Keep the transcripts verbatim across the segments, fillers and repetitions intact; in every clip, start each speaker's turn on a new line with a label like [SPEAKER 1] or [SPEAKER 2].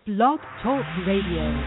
[SPEAKER 1] Blog Talk Radio.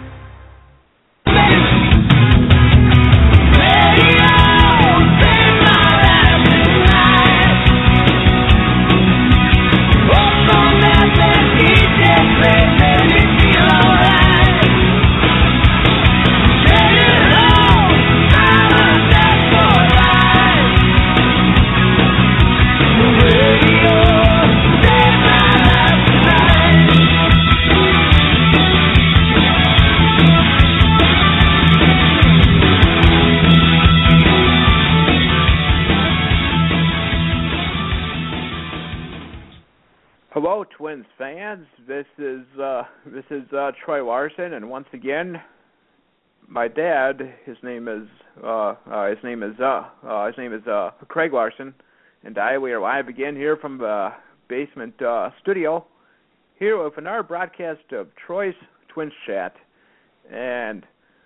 [SPEAKER 2] Hello, Twins fans. This is uh, this is uh, Troy Larson, and once again, my dad. His name is uh, uh, his name is uh, uh, his name is uh, Craig Larson, and I we are live again here from the basement uh, studio, here with another broadcast of Troy's Twins Chat. And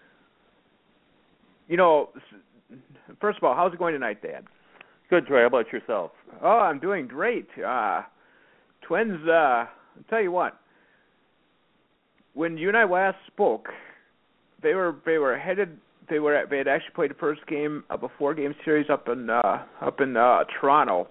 [SPEAKER 2] you know, first of all, how's it going tonight, Dad?
[SPEAKER 3] Good, Troy. How about yourself?
[SPEAKER 2] Oh, I'm doing great. Uh, Twins, uh, I'll tell you what, when you and I last spoke, they were they were headed they were they had actually played the first game of a four game series up in uh, up in uh, Toronto.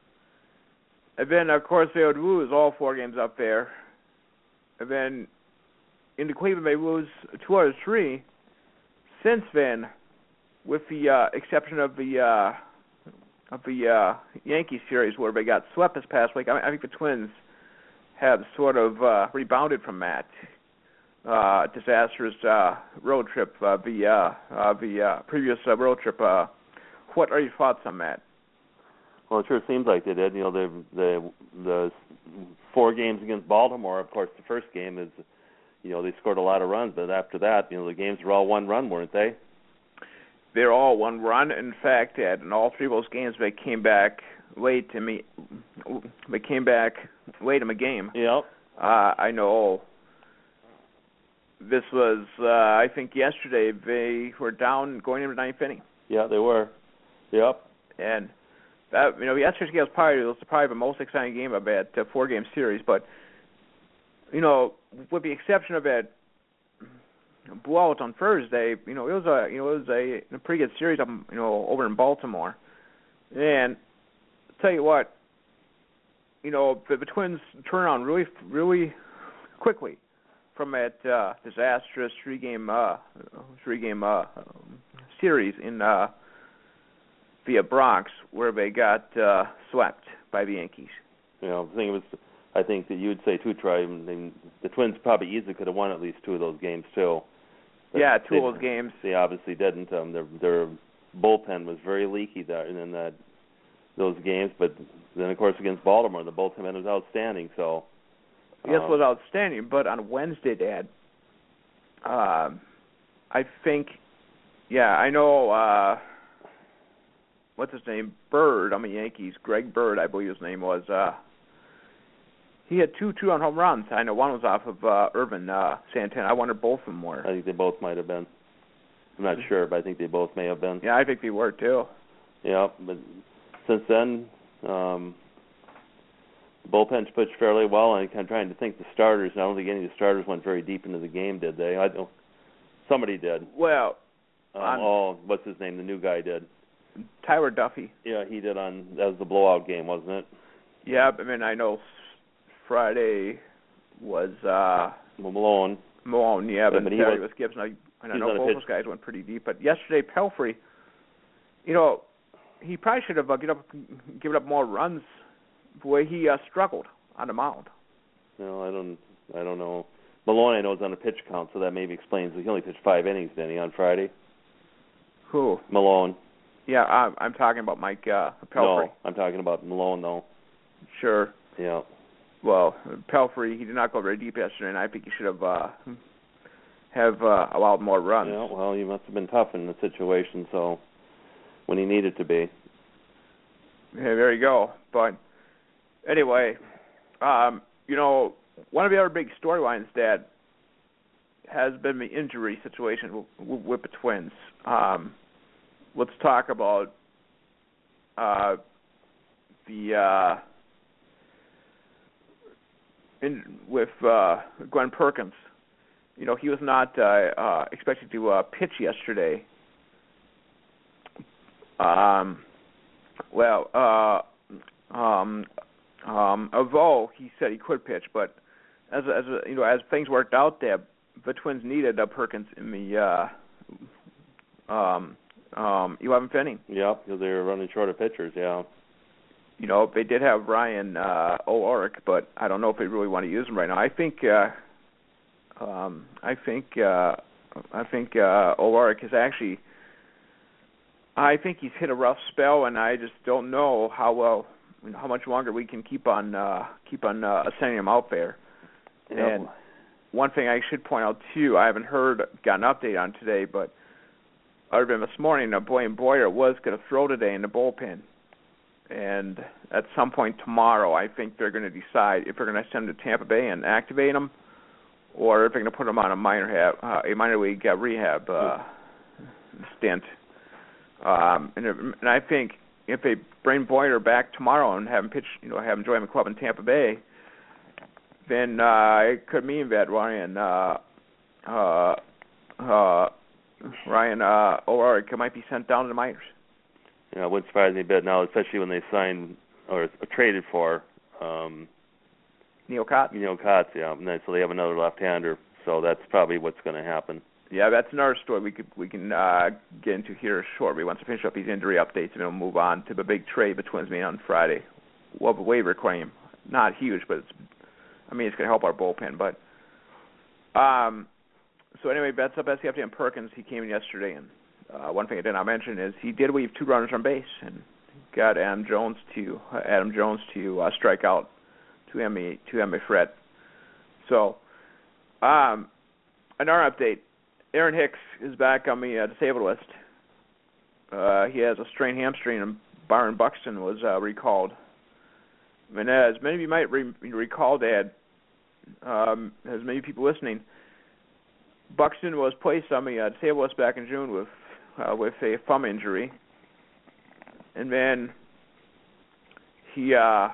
[SPEAKER 2] And then of course they would lose all four games up there. And then into Cleveland they lose two out of three. Since then, with the uh, exception of the uh, of the uh, Yankee series where they got swept this past week, I, mean, I think the Twins have sort of uh, rebounded from that uh, disastrous uh, road trip, uh, the uh, uh, the uh, previous uh, road trip. Uh, what are your thoughts on that?
[SPEAKER 3] Well, it sure seems like they did. You know, the the the four games against Baltimore. Of course, the first game is, you know, they scored a lot of runs, but after that, you know, the games were all one run, weren't they?
[SPEAKER 2] They're all one run. In fact, Ed, in all three of those games, they came back late to me. They came back late in the game.
[SPEAKER 3] Yep.
[SPEAKER 2] Uh, I know. This was, uh, I think, yesterday. They were down going into the ninth inning.
[SPEAKER 3] Yeah, they were. Yep.
[SPEAKER 2] And that, you know, yesterday's game was probably was probably the most exciting game of that uh, four-game series. But you know, with the exception of that blowout on Thursday, you know, it was a you know it was a, a pretty good series up, you know, over in Baltimore. And I'll tell you what, you know, the, the Twins turn around really really quickly from that uh, disastrous three game uh, three game uh, series in uh, via Bronx, where they got uh, swept by the Yankees.
[SPEAKER 3] You know, the thing was, I think that you would say too, Troy, I mean, the Twins probably easily could have won at least two of those games too. But
[SPEAKER 2] yeah, two
[SPEAKER 3] they,
[SPEAKER 2] of those games.
[SPEAKER 3] They obviously didn't. Um, their their bullpen was very leaky there in that those games. But then, of course, against Baltimore, the bullpen was outstanding. So um,
[SPEAKER 2] yes, it was outstanding. But on Wednesday, Dad, uh, I think, yeah, I know. Uh, what's his name? Bird on the Yankees. Greg Bird, I believe his name was. Uh, He had two two-run home runs. I know one was off of uh, Irvin uh, Santana. I wonder both of them were.
[SPEAKER 3] I think they both might have been. I'm not sure, but I think they both may have been.
[SPEAKER 2] Yeah, I think they were too.
[SPEAKER 3] Yeah, but since then, um, the bullpen's pitched fairly well. And I'm kind of trying to think the starters. I don't think any of the starters went very deep into the game, did they? I don't. Somebody did.
[SPEAKER 2] Well,
[SPEAKER 3] um, oh, what's his name? The new guy did.
[SPEAKER 2] Tyler Duffy.
[SPEAKER 3] Yeah, he did on. That was the blowout game, wasn't it?
[SPEAKER 2] Yeah, I mean, I know. Friday was uh,
[SPEAKER 3] Malone.
[SPEAKER 2] Malone, yeah, but,
[SPEAKER 3] but
[SPEAKER 2] Saturday
[SPEAKER 3] was,
[SPEAKER 2] was Gibson. I, I know both
[SPEAKER 3] pitch.
[SPEAKER 2] those guys went pretty deep. But yesterday, Pelfrey, you know, he probably should have uh, given up, given up more runs the way he uh, struggled on the mound.
[SPEAKER 3] No, I don't. I don't know. Malone, I know, is on a pitch count, so that maybe explains. He only pitched five innings, didn't he, on Friday?
[SPEAKER 2] Who?
[SPEAKER 3] Malone.
[SPEAKER 2] Yeah, I'm, I'm talking about Mike uh, Pelfrey.
[SPEAKER 3] No, I'm talking about Malone, though.
[SPEAKER 2] Sure.
[SPEAKER 3] Yeah.
[SPEAKER 2] Well, Pelfrey, he did not go very deep yesterday, and I think he should have uh, have uh, allowed more runs.
[SPEAKER 3] Yeah, well, he must have been tough in the situation, so when he needed to be.
[SPEAKER 2] Yeah, there you go. But anyway, um, you know, one of the other big storylines that has been the injury situation with, with the Twins. Um, let's talk about uh, the uh, in with uh, Glenn Perkins. You know, he was not uh, uh, expected to uh, pitch yesterday. Um, well, uh, um, um, although he said he could pitch, but as as you know, as things worked out there, the Twins needed uh, Perkins in the uh, um, um, eleventh inning.
[SPEAKER 3] Yep, because they were running short of pitchers. Yeah.
[SPEAKER 2] You know, they did have Ryan uh, O'Rourke, but I don't know if they really want to use him right now. I think, uh, um, I think, uh, I think uh, O'Rourke is actually. I think he's hit a rough spell, and I just don't know how well, you know, how much longer we can keep on uh, keep on uh, sending him out there.
[SPEAKER 3] Yep.
[SPEAKER 2] And one thing I should point out too, I haven't heard got an update on today, but other than this morning, uh, Blaine Boyer was going to throw today in the bullpen. And at some point tomorrow, I think they're going to decide if they're going to send him to Tampa Bay and activate him, or if they're going to put him on a minor have, uh, a minor league uh, rehab uh, stint. Um, and, and I think if they bring Boyer back tomorrow and have him pitch, you know, have him join the club in Tampa Bay, then uh, it could mean that Ryan uh, uh, uh, Ryan uh, O'Rourke might be sent down to the minors.
[SPEAKER 3] You know, it wouldn't surprise me a bit now, especially when they signed or traded for um,
[SPEAKER 2] Neil Kotz.
[SPEAKER 3] Neil Kotz, yeah. And then, so they have another left-hander. So that's probably what's going to happen.
[SPEAKER 2] Yeah, that's another story we could we can uh, get into here shortly. Once we finish up these injury updates, and we'll move on to the big trade the Twins made on Friday. Well, the waiver claim, not huge, but it's, I mean, it's going to help our bullpen. But um, so anyway, that's up S C update on Perkins. He came in yesterday, and uh, one thing I did not mention is he did leave two runners on base and got Adam Jones to uh, Adam Jones to uh, strike out to Emmy to Emmy Fred. So um, another update. Aaron Hicks is back on the uh, disabled list. Uh, he has a strained hamstring, and Byron Buxton was uh, recalled. And as many of you might re- recall, Dad, um, as many people listening, Buxton was placed on the uh, disabled list back in June with uh, with a thumb injury, and then he uh,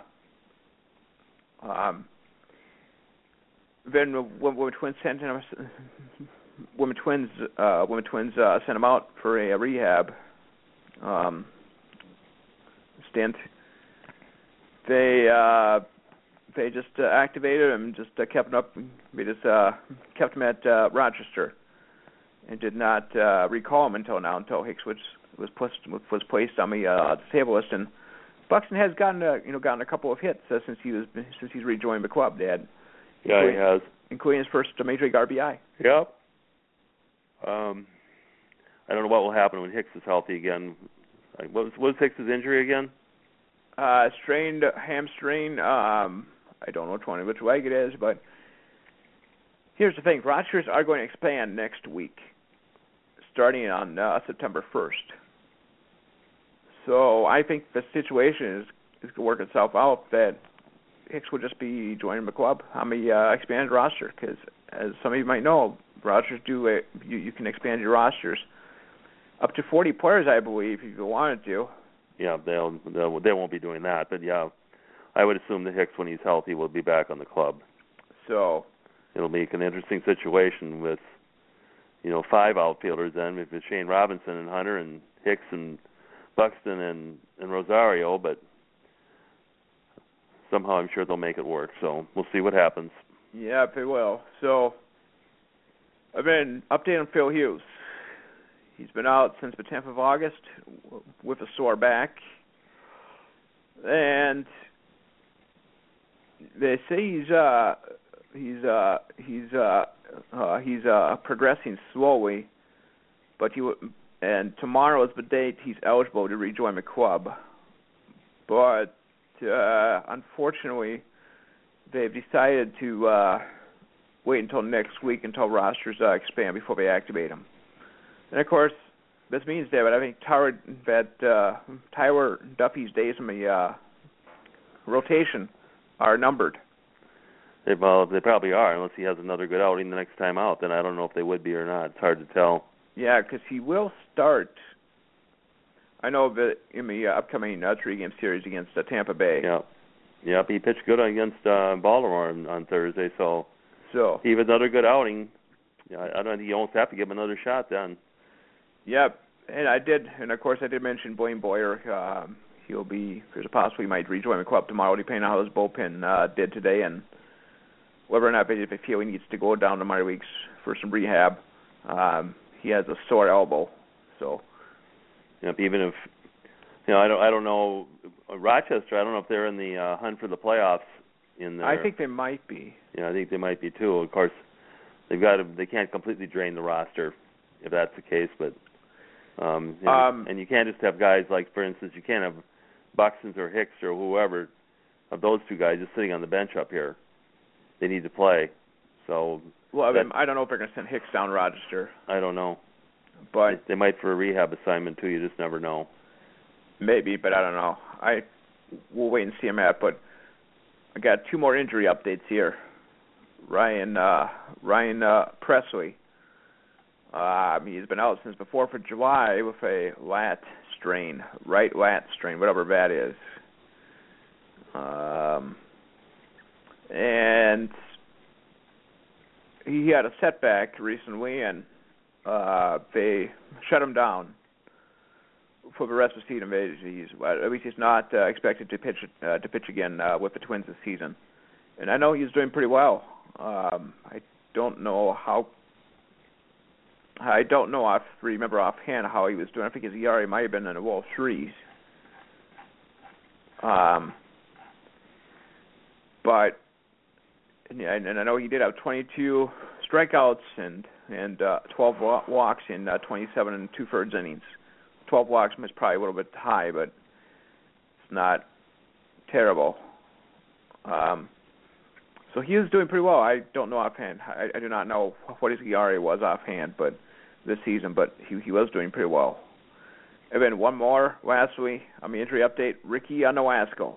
[SPEAKER 2] um, then when, when Twins sent him. Women Twins, uh, Women Twins uh, sent him out for a, a rehab um, stint. They uh, they just uh, activated him, just uh, kept him up. They just uh, kept him at uh, Rochester, and did not uh, recall him until now, until Hicks was was placed was placed on the uh, disabled list. And Buxton has gotten a, you know gotten a couple of hits uh, since he was since he's rejoined the club, Dad.
[SPEAKER 3] Yeah, he has,
[SPEAKER 2] including his first major league R B I.
[SPEAKER 3] Yep. Um, I don't know what will happen when Hicks is healthy again. Like, what was, what was Hicks's injury again?
[SPEAKER 2] Uh, strained hamstring. Um, I don't know which one, which leg it is, but here's the thing: Rogers are going to expand next week, starting on uh, September first. So I think the situation is is going to work itself out that Hicks would just be joining the club on the uh, expanded roster, because as some of you might know, Rogers do a, you, you can expand your rosters up to forty players, I believe, if you wanted to.
[SPEAKER 3] Yeah, they'll, they'll they won't be doing that, but yeah, I would assume that Hicks, when he's healthy, will be back on the club.
[SPEAKER 2] So
[SPEAKER 3] it'll make an interesting situation with, you know, five outfielders then, if it's Shane Robinson and Hunter and Hicks and Buxton and, and Rosario, but somehow I'm sure they'll make it work. So we'll see what happens.
[SPEAKER 2] Yeah, they will. So I've been updating on Phil Hughes. He's been out since the tenth of August with a sore back, and they say he's uh he's uh he's uh, uh he's uh progressing slowly, but he w- and tomorrow is the date he's eligible to rejoin the club. But uh, unfortunately, they've decided to uh, wait until next week until rosters uh, expand before they activate him. And of course, this means, David, I think Tyler, that uh, Tyler Duffy's days in the uh, rotation are numbered.
[SPEAKER 3] They, well, they probably are, unless he has another good outing the next time out. Then I don't know if they would be or not. It's hard to tell.
[SPEAKER 2] Yeah, because he will start. I know that in the uh, upcoming uh, three-game series against uh, Tampa Bay.
[SPEAKER 3] Yeah. Yep, he pitched good against uh, Baltimore on, on Thursday, so
[SPEAKER 2] so
[SPEAKER 3] he was another good outing. Yeah, I, I don't think you almost have to give him another shot then.
[SPEAKER 2] Yep, and I did, and of course I did mention Blaine Boyer. Um, he'll be, there's a possibility he might rejoin the club tomorrow, depending on how his bullpen uh, did today, and whether or not if they feel he needs to go down to minor leagues for some rehab. Um, he has a sore elbow, so.
[SPEAKER 3] Yep, even if, you know, I don't, I don't know, Rochester, I don't know if they're in the uh, hunt for the playoffs in there.
[SPEAKER 2] I think they might be.
[SPEAKER 3] Yeah, I think they might be too. Of course, they've got to, they can't completely drain the roster if that's the case, but um, you know,
[SPEAKER 2] um
[SPEAKER 3] and you can't just have guys like, for instance, you can't have Buxton or Hicks or whoever of those two guys just sitting on the bench up here. They need to play. So
[SPEAKER 2] well, I,
[SPEAKER 3] that,
[SPEAKER 2] mean, I don't know if they're going to send Hicks down Rochester.
[SPEAKER 3] I don't know,
[SPEAKER 2] but
[SPEAKER 3] they, they might for a rehab assignment too. You just never know.
[SPEAKER 2] Maybe, but I don't know. I we'll wait and see him at. But I got two more injury updates here. Ryan uh, Ryan uh, Presley. Uh, he's been out since before for July with a lat strain, right lat strain, whatever that is. Um, and he had a setback recently, and uh, they shut him down for the rest of the season. He's, at least he's not uh, expected to pitch uh, to pitch again uh, with the Twins this season. And I know he's doing pretty well. Um, I don't know how. I don't know. I remember offhand how he was doing. I think his E R A might have been in the low threes. Um, but and, and I know he did have twenty-two strikeouts and and uh, twelve walks in uh, twenty-seven and two-thirds innings. twelve walks is probably a little bit high, but it's not terrible. Um, so he is doing pretty well. I don't know offhand. I, I do not know what his E R A was offhand, but this season, but he he was doing pretty well. And then one more, lastly, on the injury update, Ricky Nolasco.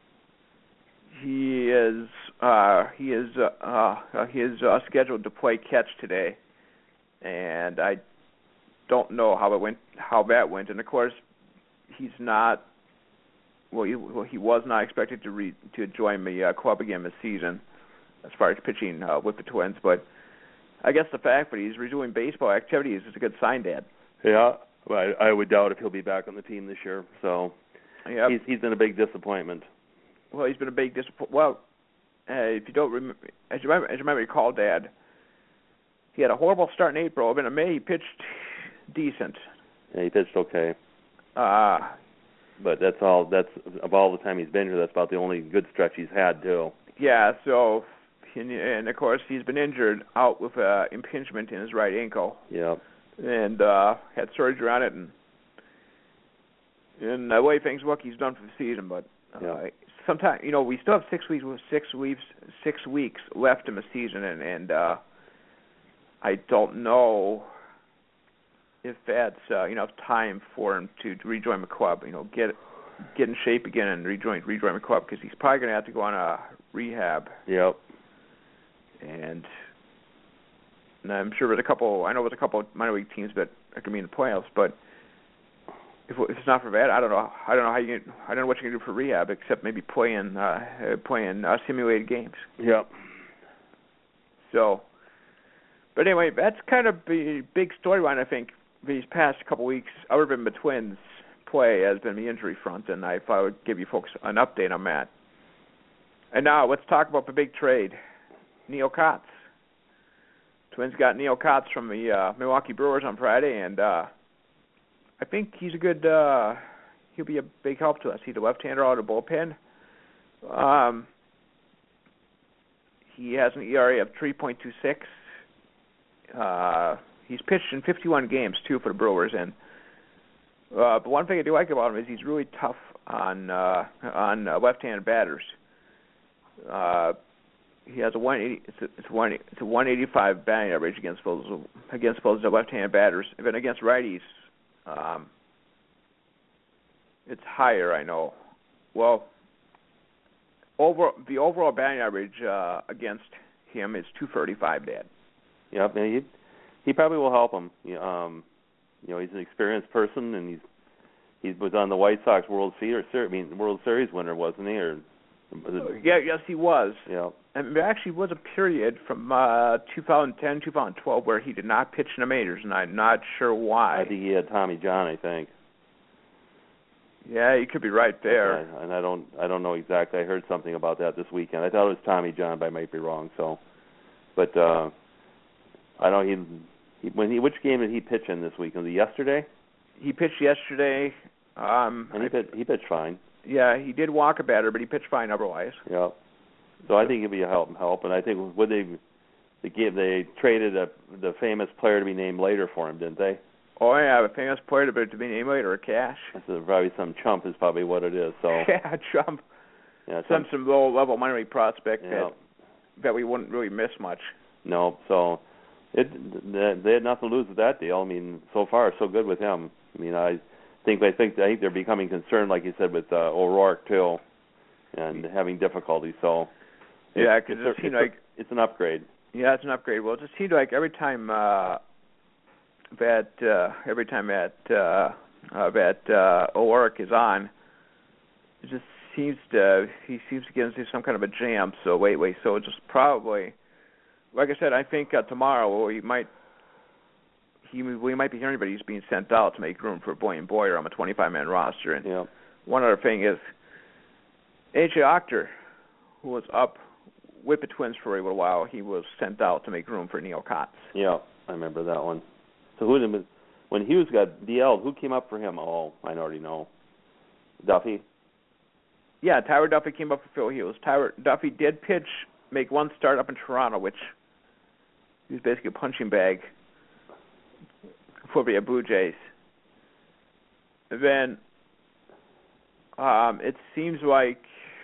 [SPEAKER 2] He is uh, he is uh, uh, he is uh, scheduled to play catch today, and I don't know how it went, how that went. And of course, he's not. Well, he, well, he was not expected to re, to join the uh, club again this season, as far as pitching uh, with the Twins. But I guess the fact that he's resuming baseball activities is a good sign, Dad.
[SPEAKER 3] Yeah, I, I would doubt if he'll be back on the team this year. So
[SPEAKER 2] yep.
[SPEAKER 3] he's he's been a big disappointment.
[SPEAKER 2] Well, he's been a big disappointment. Well, uh, if you don't remember, as you remember, as you remember, recall, Dad, he had a horrible start in April. Then in May, he pitched decent.
[SPEAKER 3] Yeah, he pitched okay.
[SPEAKER 2] Uh
[SPEAKER 3] but that's all. That's of all the time he's been here. That's about the only good stretch he's had too.
[SPEAKER 2] Yeah. So, and, and of course, he's been injured out with uh, impingement in his right ankle.
[SPEAKER 3] Yeah.
[SPEAKER 2] And uh, had surgery on it, and and the way things look, he's done for the season. But uh,
[SPEAKER 3] yeah.
[SPEAKER 2] Sometimes, you know, we still have six weeks, six weeks, six weeks left in the season, and and uh, I don't know if that's uh, enough time for him to, to rejoin the club. You know, get get in shape again and rejoin rejoin the club, because he's probably going to have to go on a rehab.
[SPEAKER 3] Yep.
[SPEAKER 2] And, and I'm sure there's a couple. I know there's a couple of minor league teams that are going to be in the playoffs, but if, if it's not for that, I don't know. I don't know how you. Can, I don't know what you can do for rehab except maybe playing uh, playing uh, simulated games.
[SPEAKER 3] Yep.
[SPEAKER 2] So, but anyway, that's kind of the big storyline, I think, these past couple weeks, other than the Twins' play, has been the injury front, and I thought I would give you folks an update on that. And now let's talk about the big trade, Neil Kotz. Twins got Neil Kotz from the uh, Milwaukee Brewers on Friday, and uh, I think he's a good. Uh, he'll be a big help to us. He's a left-hander out of the bullpen. Um, he has an E R A of three point two six. Uh, he's pitched in fifty-one games too for the Brewers, and uh, but one thing I do like about him is he's really tough on uh, on uh, left-handed batters. Uh, he has a one eighty. It's a, it's one. It's a one eighty-five batting average against those against those left-handed batters. Even against righties, um, it's higher. I know. Well, over the overall batting average uh, against him is two thirty-five, Dad.
[SPEAKER 3] Yep, and he he probably will help him. Um, you know, he's an experienced person, and he's he was on the White Sox World Series. I mean, World Series winner, wasn't he? Or
[SPEAKER 2] Yeah, yes, he was.
[SPEAKER 3] Yeah.
[SPEAKER 2] And there actually was a period from uh, two thousand ten, two thousand twelve where he did not pitch in the majors, and I'm not sure why.
[SPEAKER 3] I think he had Tommy John, I think.
[SPEAKER 2] Yeah, you could be right there.
[SPEAKER 3] Okay. And I don't, I don't know exactly. I heard something about that this weekend. I thought it was Tommy John, but I might be wrong. So, but uh, I don't. He, he when he which game did he pitch in this week? Was it yesterday?
[SPEAKER 2] He pitched yesterday. Um,
[SPEAKER 3] and he pitched, he pitched fine.
[SPEAKER 2] Yeah, he did walk a batter, but he pitched fine otherwise.
[SPEAKER 3] Yeah. So I think he'll be a help. Help, and I think would they, they gave they traded a the famous player to be named later for him, didn't they?
[SPEAKER 2] Oh yeah, a famous player to be, to be named later, cash.
[SPEAKER 3] So probably some chump is probably what it is. So
[SPEAKER 2] yeah, chump.
[SPEAKER 3] Yeah,
[SPEAKER 2] some some, some low level minor league prospect
[SPEAKER 3] yeah.
[SPEAKER 2] that that we wouldn't really miss much.
[SPEAKER 3] No, so it they had nothing to lose with that deal. I mean, so far so good with him. I mean, I think I think I think they're becoming concerned, like you said, with uh, O'Rourke too, and having difficulty. So
[SPEAKER 2] yeah, because
[SPEAKER 3] it,
[SPEAKER 2] it seemed
[SPEAKER 3] it's,
[SPEAKER 2] like
[SPEAKER 3] a, it's an upgrade.
[SPEAKER 2] Yeah, it's an upgrade. Well, it just seemed like every time uh, that uh, every time that uh, uh, that uh, O'Rourke is on, it just seems to he seems to get into some kind of a jam. So wait, wait. So just probably, like I said, I think uh, tomorrow we might. He, we might be hearing, but he's being sent out to make room for Boyan Boyer on a twenty-five man roster. And
[SPEAKER 3] yeah.
[SPEAKER 2] one other thing is, A J Octor, who was up with the Twins for a little while, he was sent out to make room for Neil Kotz.
[SPEAKER 3] Yeah, I remember that one. So who did when Hughes got D L'd, who came up for him? Oh, I already know. Duffy?
[SPEAKER 2] Yeah, Tyler Duffy came up for Phil Hughes. Tyler Duffy did pitch, make one start up in Toronto, which he was basically a punching bag for the Blue Jays. And then um, it seems like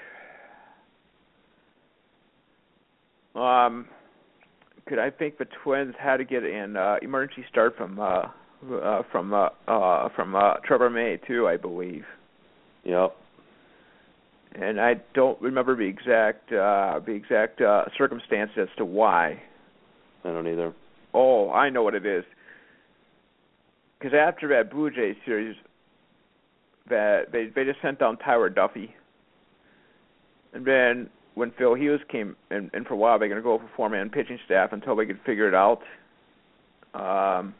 [SPEAKER 2] um, could I think the Twins had to get an uh, emergency start from uh, uh, from uh, uh, from uh, Trevor May too, I believe.
[SPEAKER 3] Yep.
[SPEAKER 2] And I don't remember the exact uh, the exact uh, circumstances as to why.
[SPEAKER 3] I don't either.
[SPEAKER 2] Oh, I know what it is. Because after that Blue Jays series, that they they just sent down Tyler Duffy, and then when Phil Hughes came in, in for a while, they're going to go for four-man pitching staff until they could figure it out. Um,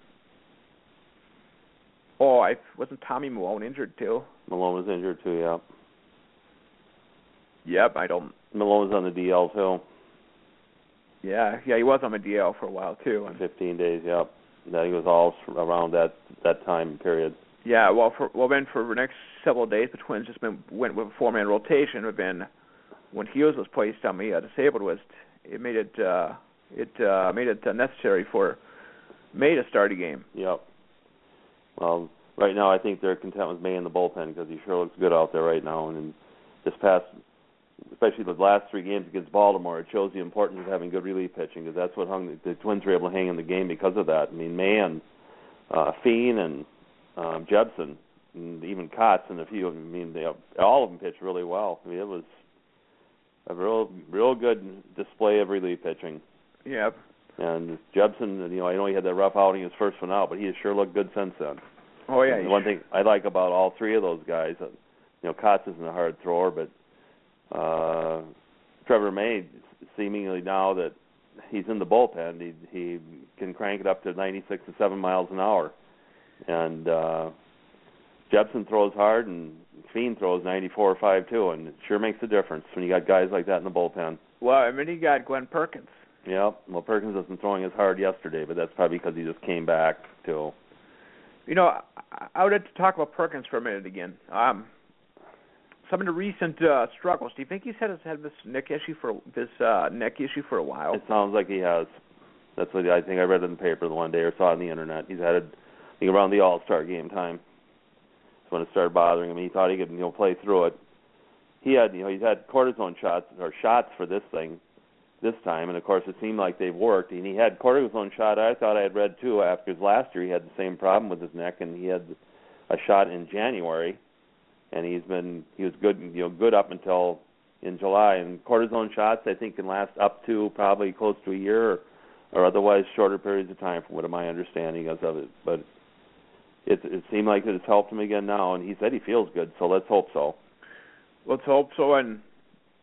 [SPEAKER 2] oh, I wasn't Tommy Malone injured too?
[SPEAKER 3] Malone was injured too. Yeah.
[SPEAKER 2] Yep, I don't.
[SPEAKER 3] Malone was on the D L too.
[SPEAKER 2] Yeah, yeah, he was on the D L for a while too. And
[SPEAKER 3] Fifteen days. Yep. That he was all around that that time period.
[SPEAKER 2] Yeah, well, for well then for the next several days, the Twins just been, went with a four-man rotation. But then when Hughes was placed on the uh, disabled list, it made it uh, it uh, made it uh, necessary for May to start a game.
[SPEAKER 3] Yep. Well, right now I think they're content with May in the bullpen because he sure looks good out there right now. And in this past, especially the last three games against Baltimore, it shows the importance of having good relief pitching because that's what hung the, the Twins were able to hang in the game because of that. I mean, May and uh, Feen and um, Jebsen and even Kotz and a few of them. I mean, they all of them pitched really well. I mean, it was a real, real good display of relief pitching.
[SPEAKER 2] Yep.
[SPEAKER 3] And Jebsen, you know, I know he had that rough outing his first one out, but he has sure looked good since then.
[SPEAKER 2] Oh yeah.
[SPEAKER 3] And the one thing I like about all three of those guys, uh, you know, Kotz isn't a hard thrower, but uh, Trevor May, seemingly now that he's in the bullpen, he he can crank it up to ninety-six to seven miles an hour. And uh, Jebsen throws hard, and Feen throws ninety-four or five too, and it sure makes a difference when you got guys like that in the bullpen.
[SPEAKER 2] Well, I mean, he got Glenn Perkins.
[SPEAKER 3] Yeah, well, Perkins wasn't throwing as hard yesterday, but that's probably because he just came back too.
[SPEAKER 2] You know, I, I would like to talk about Perkins for a minute again. Um, some of the recent uh, struggles. Do you think he's had had this neck issue for this uh, neck issue for a while?
[SPEAKER 3] It sounds like he has. That's what I think I read in the paper the one day or saw it on the internet. He's had it, I think, around the All-Star game time. That's when it started bothering him. He thought he could, you know, play through it. He had, you know, he's had cortisone shots or shots for this thing. This time, and of course it seemed like they've worked. And he had cortisone shot. I thought I had read too after his last year he had the same problem with his neck, and he had a shot in January, and he's been he was good, you know, good up until in July. And cortisone shots I think can last up to probably close to a year, or, or otherwise shorter periods of time, from what my understanding is of it. But it it seemed like it's helped him again now, and he said he feels good. So let's hope so.
[SPEAKER 2] Let's hope so. And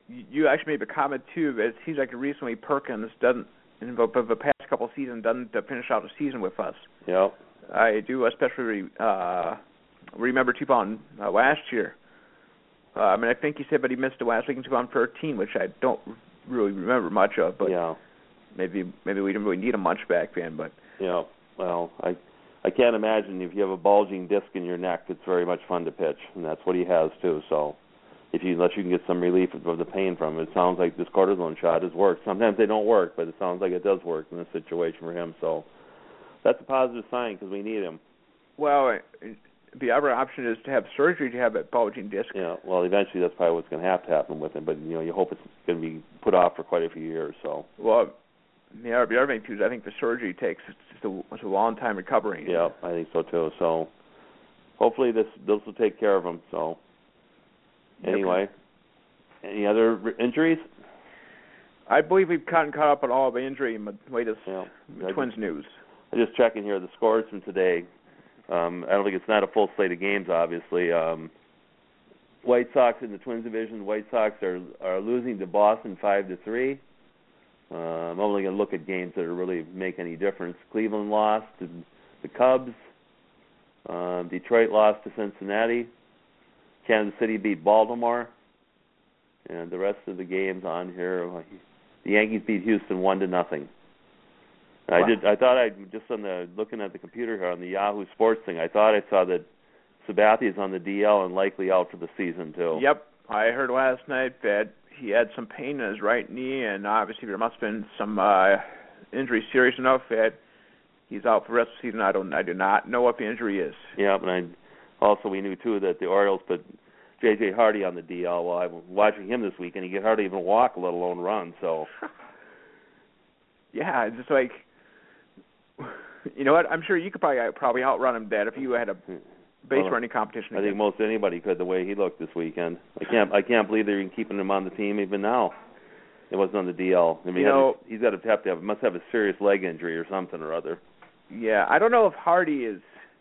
[SPEAKER 2] you, you actually made a comment too. But it seems like recently Perkins doesn't, in the, the past couple of seasons, doesn't uh, finish out the season with us.
[SPEAKER 3] Yep.
[SPEAKER 2] I do especially uh, remember two thousand uh, last year. Uh, I mean, I think he said, but he missed the last week in two thousand thirteen, which I don't really remember much of. But
[SPEAKER 3] yeah.
[SPEAKER 2] maybe maybe we didn't really need him much back then. But
[SPEAKER 3] yeah, well, I I can't imagine if you have a bulging disc in your neck, it's very much fun to pitch, and that's what he has too. So, if you unless you can get some relief of the pain from it, it sounds like this cortisone shot has worked. Sometimes they don't work, but it sounds like it does work in this situation for him. So, that's a positive sign because we need him.
[SPEAKER 2] Well, the other option is to have surgery to have a bulging disc.
[SPEAKER 3] Yeah, well, eventually that's probably what's going to have to happen with him, but you know, you hope it's going to be put off for quite a few years. So.
[SPEAKER 2] Well, the other, the other thing too is I think the surgery takes it's a, it's a long time recovering.
[SPEAKER 3] Yeah, I think so too. So, hopefully this this will take care of him. So. Anyway, yep. Any other injuries?
[SPEAKER 2] I believe we've gotten caught up on all the injury and the latest
[SPEAKER 3] yeah.
[SPEAKER 2] Twins
[SPEAKER 3] just,
[SPEAKER 2] news.
[SPEAKER 3] I'm just checking here the scores from today. Um, I don't think it's not a full slate of games, obviously. Um, White Sox in the Twins division. White Sox are are losing to Boston five to three. Uh, I'm only going to look at games that really make any difference. Cleveland lost to the Cubs. Uh, Detroit lost to Cincinnati. Kansas City beat Baltimore. And the rest of the games on here, the Yankees beat Houston one to nothing. I
[SPEAKER 2] wow.
[SPEAKER 3] did. I thought I just on the looking at the computer here on the Yahoo Sports thing. I thought I saw that Sabathia's on the D L and likely out for the season too.
[SPEAKER 2] Yep, I heard last night that he had some pain in his right knee, and obviously there must have been some uh, injury serious enough that he's out for the rest of the season. I don't. I do not know what the injury is.
[SPEAKER 3] Yeah, and I also we knew too that the Orioles put J J Hardy on the D L. Well, I was watching him this weekend. He could hardly even walk, let alone run. So.
[SPEAKER 2] Yeah, it's just like. You know what? I'm sure you could probably probably outrun him, Dad, if you had a base
[SPEAKER 3] well,
[SPEAKER 2] running competition.
[SPEAKER 3] I
[SPEAKER 2] again.
[SPEAKER 3] think most anybody could. The way he looked this weekend, I can't. I can't believe they're even keeping him on the team even now. It wasn't on the D L. I mean,
[SPEAKER 2] you know,
[SPEAKER 3] he's got to have to have must have a serious leg injury or something or other.
[SPEAKER 2] Yeah, I don't know if Hardy is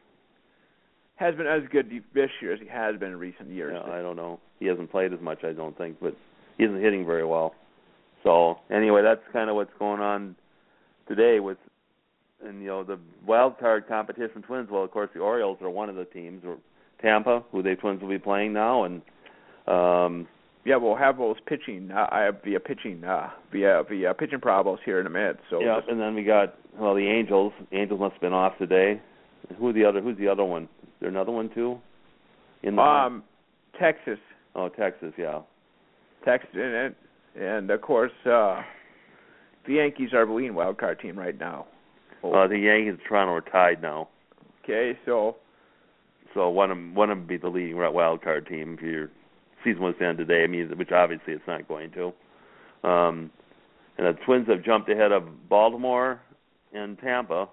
[SPEAKER 2] has been as good this year as he has been in recent years.
[SPEAKER 3] Yeah, I don't know. He hasn't played as much, I don't think, but he isn't hitting very well. So anyway, that's kind of what's going on today with. And, you know, the wild card competition Twins, well, of course, the Orioles are one of the teams, or Tampa, who the Twins will be playing now. And um,
[SPEAKER 2] yeah, we'll have those pitching, uh, I have via pitching, uh, via, via pitching problems here in a minute. So
[SPEAKER 3] yeah,
[SPEAKER 2] just,
[SPEAKER 3] and then we got, well, the Angels. The Angels must have been off today. Who the other? Who's the other one? Is there another one, too? In the
[SPEAKER 2] um, Texas.
[SPEAKER 3] Oh, Texas, yeah.
[SPEAKER 2] Texas, and, and of course, uh, the Yankees are the leading wild card team right now.
[SPEAKER 3] Uh, the Yankees and Toronto are tied now.
[SPEAKER 2] Okay, so
[SPEAKER 3] so one of them, one of them be the leading wild card team if your season was to end today. I mean, which obviously it's not going to. Um, and the Twins have jumped ahead of Baltimore and Tampa,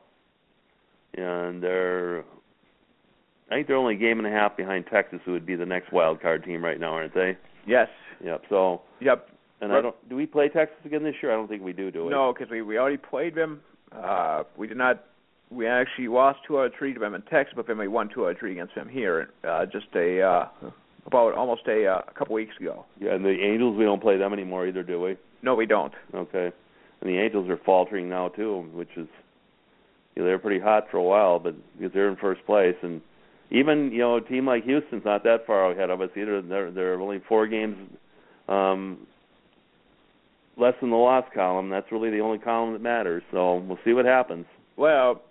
[SPEAKER 3] and they're I think they're only a game and a half behind Texas, who would be the next wild card team right now, aren't they?
[SPEAKER 2] yes.
[SPEAKER 3] Yep. So.
[SPEAKER 2] Yep.
[SPEAKER 3] And I don't. Do we play Texas again this year? I don't think we do. Do we?
[SPEAKER 2] No, because we we already played them. Uh, we did not. We actually lost two out of three to them in Texas, but then we won two out of three against them here. Uh, just a uh, about almost a, uh, a couple weeks ago.
[SPEAKER 3] Yeah, and the Angels, we don't play them anymore either, do we?
[SPEAKER 2] No, we don't.
[SPEAKER 3] Okay, and the Angels are faltering now too, which is, you know, they were pretty hot for a while, but because they're in first place, and even you know a team like Houston's not that far ahead of us either. They're they're only four games. Um, less than the loss column. That's really the only column that matters. So we'll see what happens.
[SPEAKER 2] Well,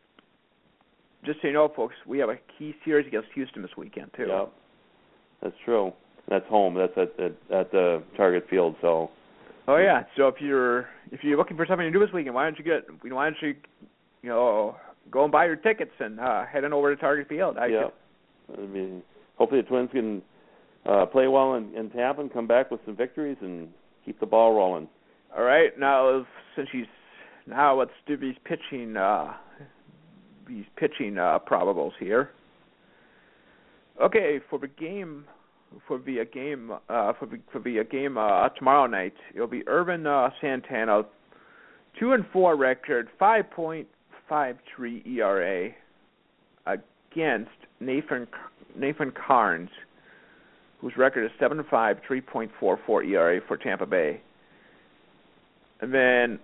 [SPEAKER 2] just so you know, folks, we have a key series against Houston this weekend too.
[SPEAKER 3] Yeah, that's true. That's home. That's at at, at the Target Field. So.
[SPEAKER 2] Oh yeah. So if you're if you're looking for something to do this weekend, why don't you get why don't you you know go and buy your tickets and uh, head on over to Target Field? I
[SPEAKER 3] yeah. Could... I mean, hopefully the Twins can uh, play well in, in Tampa and come back with some victories and keep the ball rolling.
[SPEAKER 2] All right. Now, since she's now, let's do these pitching uh, these pitching uh, probables here. Okay, for the game, for the uh, game, uh, for the for the uh, game uh, tomorrow night, it'll be Irvin uh, Santana, two and four record, five point five three E R A, against Nathan Nathan Carnes, whose record is seven and five, three point four four E R A for Tampa Bay. And then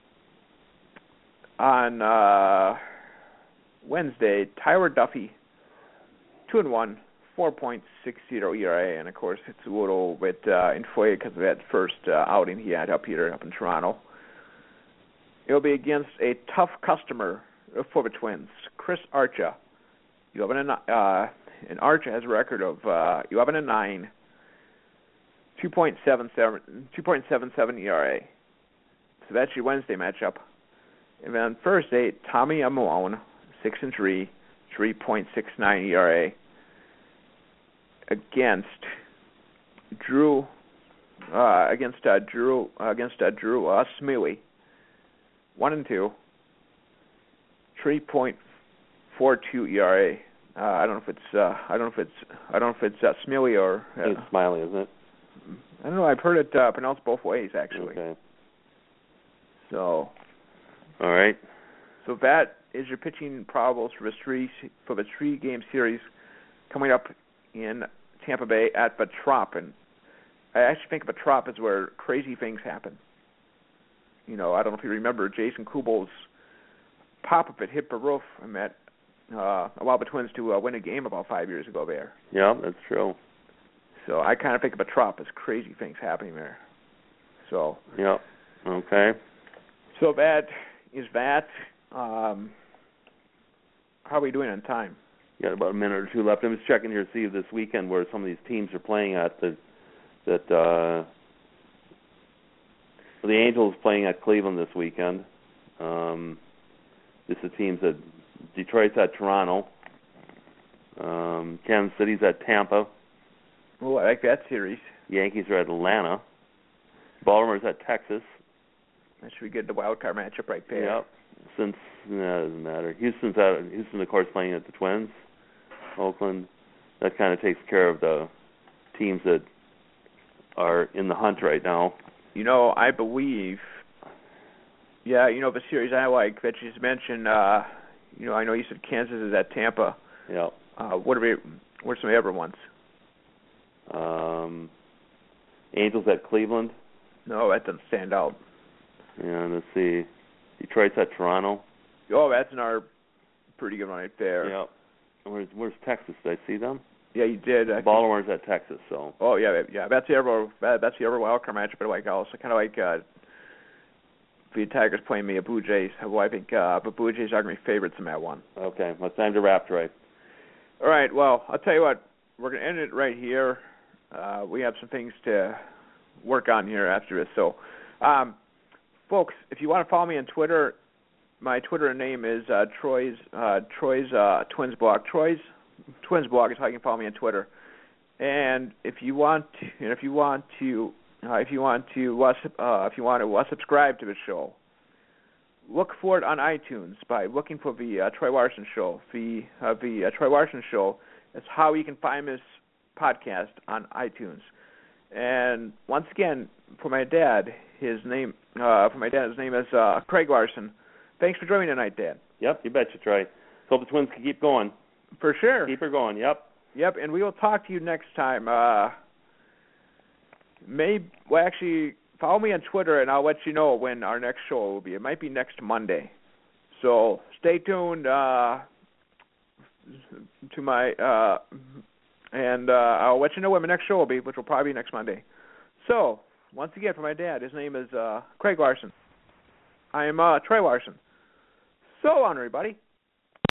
[SPEAKER 2] on uh, Wednesday, Tyler Duffy, two and one, four point six zero E R A, and of course it's a little bit uh, inflated because of that first uh, outing he had up here, up in Toronto. It'll be against a tough customer for the Twins, Chris Archer. eleven and uh, and Archer has a record of uh, eleven and nine, two point seven seven, two point seven seven E R A. So that's your Wednesday matchup. And then on Thursday, Tommy Malone, six and three, three point six nine E R A, against Drew uh, against uh, Drew uh, against uh, Drew uh, Smiley, one and two, three point four two E R A. Uh, I don't know if it's uh, I don't know if it's I don't know if it's uh, Smiley or uh,
[SPEAKER 3] it's Smiley, isn't it?
[SPEAKER 2] I don't know. I've heard it uh, pronounced both ways actually.
[SPEAKER 3] Okay.
[SPEAKER 2] So.
[SPEAKER 3] All right.
[SPEAKER 2] So that is your pitching probables for the three for the three game series coming up in Tampa Bay at the Trop. And I actually think the Trop is where crazy things happen. You know, I don't know if you remember Jason Kubel's pop-up at hit the roof and that uh, allowed the Twins to uh, win a game about five years ago there.
[SPEAKER 3] Yeah, that's true.
[SPEAKER 2] So I kind of think of the Trop as crazy things happening there. So.
[SPEAKER 3] Yeah. Okay.
[SPEAKER 2] So that is that. Um, how are we doing on time?
[SPEAKER 3] Got about a minute or two left. I'm just checking here to see if this weekend where some of these teams are playing at. The, that uh, the Angels playing at Cleveland this weekend. Um, this is teams that Detroit's at Toronto. Um, Kansas City's at Tampa.
[SPEAKER 2] Oh, I like that series.
[SPEAKER 3] Yankees are at Atlanta. Baltimore's at Texas.
[SPEAKER 2] That should be good. The wild card matchup right there.
[SPEAKER 3] Yep. Since no, it doesn't matter. Houston's at Houston, of course, playing at the Twins. Oakland. That kind of takes care of the teams that are in the hunt right now.
[SPEAKER 2] You know, I believe. Yeah, you know the series I like that you just mentioned. Uh, you know, I know you said Kansas is at Tampa.
[SPEAKER 3] Yeah.
[SPEAKER 2] Uh, what are we? What's some other ones?
[SPEAKER 3] Um, Angels at Cleveland.
[SPEAKER 2] No, that doesn't stand out.
[SPEAKER 3] Yeah, let's see. Detroit's at Toronto.
[SPEAKER 2] Oh, that's another pretty good one right there.
[SPEAKER 3] Yeah. Where's Where's Texas? Did I see them?
[SPEAKER 2] Yeah, you did. I
[SPEAKER 3] Baltimore's think. at Texas, so.
[SPEAKER 2] Oh yeah, yeah. That's the other that's the other wild card matchup. But like I also kind of like uh, the Tigers playing me a Blue Jays. Well, I think uh, the Blue Jays are going to be favorites in that one.
[SPEAKER 3] Okay, well, it's time to wrap, Troy.
[SPEAKER 2] All right. Well, I'll tell you what. We're going to end it right here. Uh, we have some things to work on here after this. So, um, folks, if you want to follow me on Twitter, my Twitter name is uh, Troy's uh, Troy's uh, Twins blog. Troy's Twins blog is how you can follow me on Twitter. And if you want, to, and if you want to, uh, if you want to, uh, if you want to uh, subscribe to the show, look for it on iTunes by looking for the uh, Troy Larson Show. The uh, the uh, Troy Larson Show is how you can find this podcast on iTunes. And once again, for my dad, his name uh, for my dad, his name is uh, Craig Larson. Thanks for joining tonight, Dad.
[SPEAKER 3] Yep, you betcha, Troy. Hope the Twins can keep going.
[SPEAKER 2] For sure.
[SPEAKER 3] Keep her going. Yep.
[SPEAKER 2] Yep, and we will talk to you next time. Uh, maybe well, actually, follow me on Twitter, and I'll let you know when our next show will be. It might be next Monday. So stay tuned uh, to my, uh, and uh, I'll let you know when my next show will be, which will probably be next Monday. So, once again, for my dad, his name is uh, Craig Larson. I am uh, Troy Larson. So on, everybody.